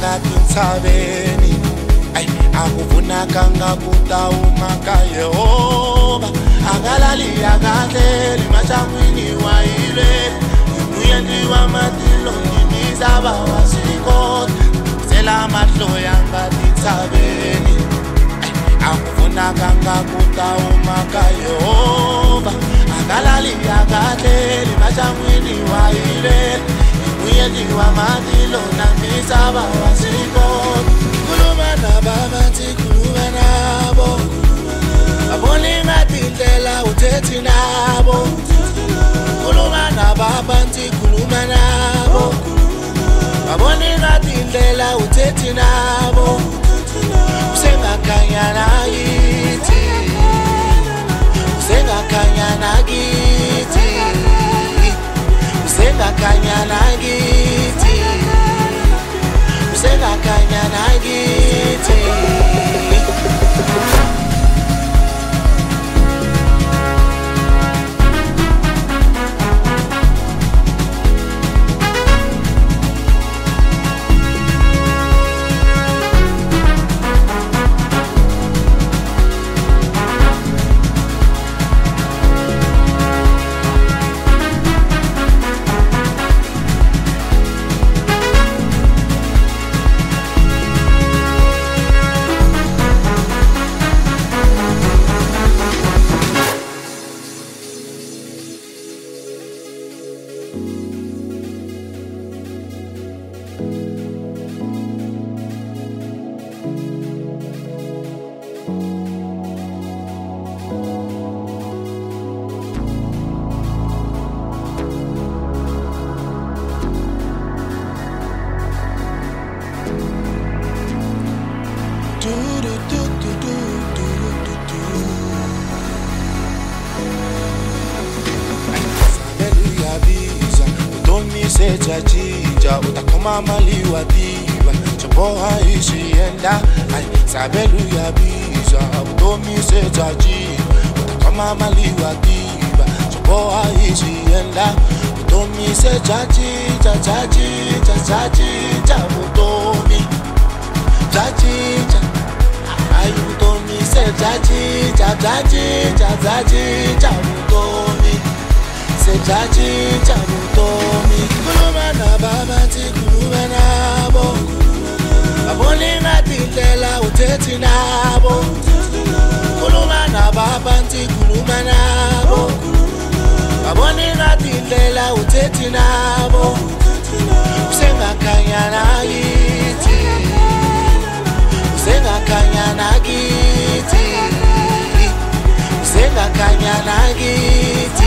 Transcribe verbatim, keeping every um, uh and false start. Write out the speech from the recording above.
ngathi ngithabeni ay akuvunaka ngakuta umaka Yehova akalali akahleli mashangwini wayile uyendi wamadilo ngimizaba wasikona sela mahlo yangathi ngithabeni akuvunaka ngakuta umaka Yehova akalali akahleli mashangwini wayile uyendi wamadilo ngimizaba wasikona kuluma nababantu kuluma nabo abone ngathi indlela uthethi nabo kuluma nababantu kuluma nabo abone ngathi indlela uthethi nabo usengakhanya nakithi usengakhanya nakithi usengakhanya nakithi usengakhanya nakithi Jajija utakoma mali wadiva Chaboha ishienda Ay sabelu ya biza Utomi se jajiva utakoma mali wadiva Chaboha ishienda Utomi se jajija Jajija jajija Utomi Jajija Ay utomi se jajija Jajija jajija Utomi se jajija Utomi kuluma nababantu kuluma nabo abone ngathi indlela uthethi nabo kuluma nababantu kuluma nabo abone ngathi indlela uthethi nabo usengakhanya nakithi usengakhanya nakithi usengakhanya nakithi